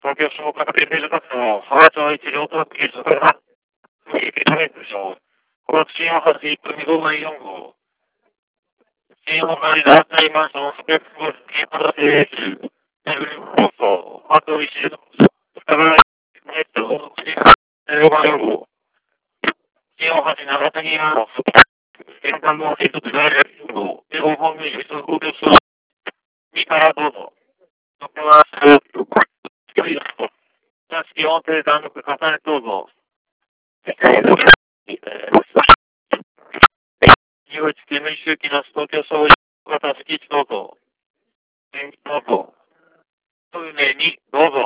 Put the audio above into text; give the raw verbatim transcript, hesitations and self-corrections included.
東京消化研究所の原町一両特技術が、右手タレント賞、この新大橋一組ごばいよん号、新大橋ラータイマンションスペックスキーパー製品、ネグリ放送、あと一周、深川ネット、よんばいよん号、新大橋長谷川の玄関の一つ大学よん号、日本本民主通公共所、にからどうぞ。ここは、一人だと。座敷音程単独重ねどうぞ。入口煙周期の東京総理型敷地どうぞ。どうぞ。トイレにどうぞ。